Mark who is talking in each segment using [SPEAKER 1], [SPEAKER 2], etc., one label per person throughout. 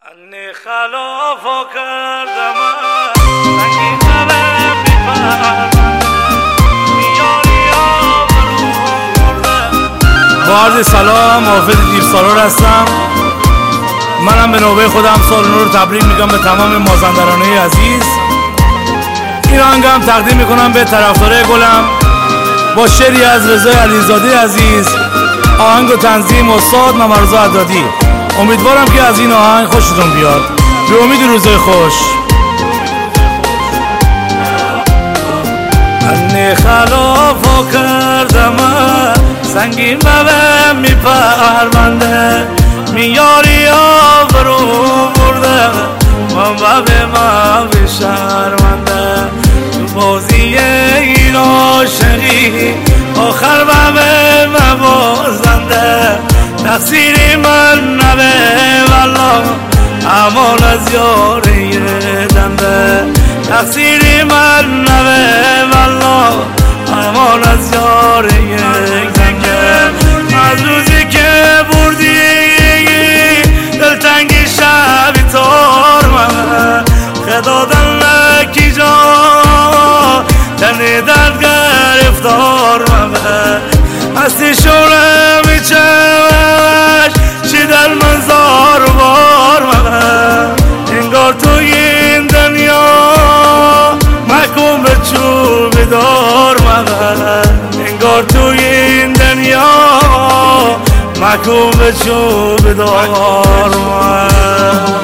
[SPEAKER 1] انی خلافو کردم سنگین قلم میپرم میاری آبرو بردم. با عرض سلام، حافظ دیرسالار هستم. منم به نوبه خودم سال نو رو تبریک میگم به تمام مازندرانه عزیز. این آهنگم تقدیم میکنم به طرفدارای گلم با شعری از رضای علیزاده عزیز، آهنگ و تنظیم استاد ممرزا عدادی. امیدوارم که از این آهنگ خوشتون بیاد. به امید روزای خوش. من خلافو کردم سنگین ببه میپرونده میاری آبرو برده من ببه ما بشرمنده تو بازی این عاشقی آخر ببه مبازنده تقصیری من نبه والله امان از یاری دنده تقصیری من نبه والله امان از یاری دنده از روزی که بردی دلتنگی شبی تار من خدادن لکی جا تنی درد گرفتار من هستی شوره میچهش چی در منظار بار من انگار تو این دنیا محکوم به چوب دار من انگار تو این دنیا محکوم به چوب دار من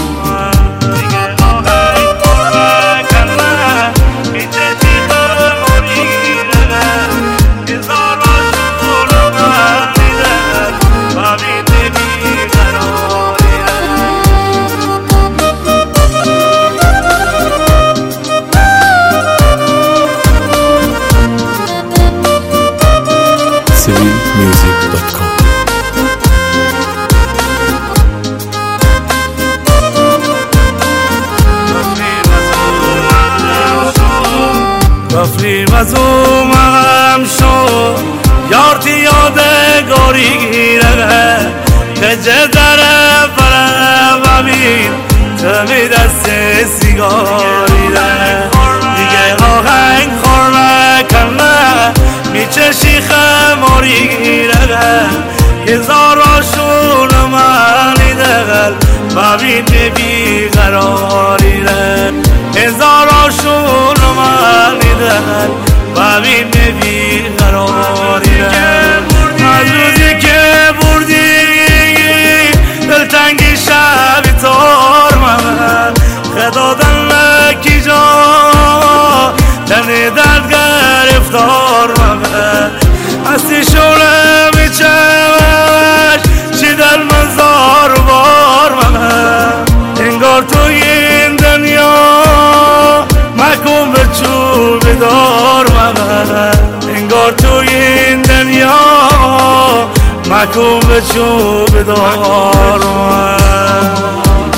[SPEAKER 1] رفتیم از او مغم شو یارتی یادگاری گیره که جه دره برم ببین تمی دست سیگاری ده دیگه آهنگ خور نکنه میچشی خماری گیره هزار آشون منی دقل ببین بیقراری ده هزار آشون منی دقل ببین بیقراری از روزی که بردی دلتنگی شبی تار من خدادن لکی جا تنی درد گرفتار من هستی شوره میچهش چی در منظار بار من انگار تو این دنیا محکوم به چوب دار من انگار تو این دنیا محکوم به چوب دار من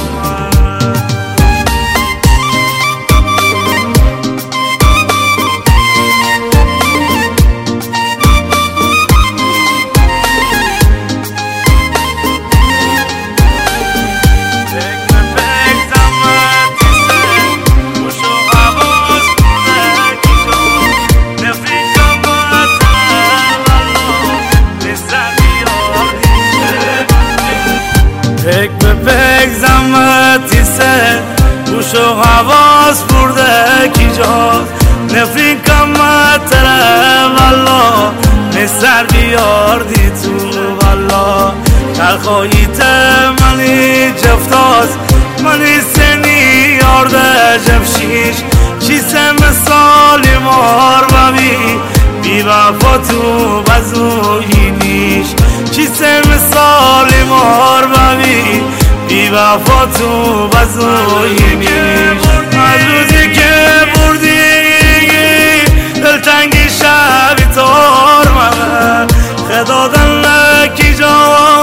[SPEAKER 1] پک به پک زمتی سه گوش و حواس برده کی جاست نفرین کمت تره والا نسر بیاردی تو والا تلخاییت منی جفتاز منی سنی یارده جمشیش چیسه مثالی مار ببی بی وفا تو بزوی نیش چیسه مثالی مار ببی بی وفا تو بزوی نیش از روزی که بردی دلتنگی شبی تار من خدادن لکی جا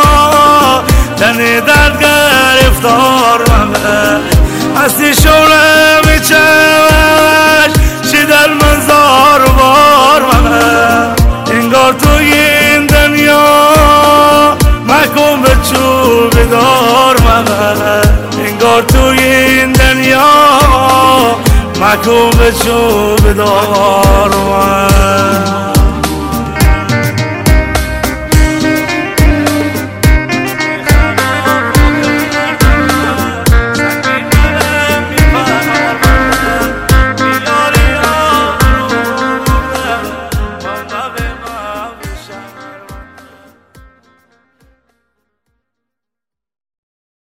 [SPEAKER 1] تنی درد گرفتار من هستی شوره میچهش چی در منظار بار من انگار تو این دنیا محکوم به چوب دار من ببر توی این دنیا محکوم به چوب دار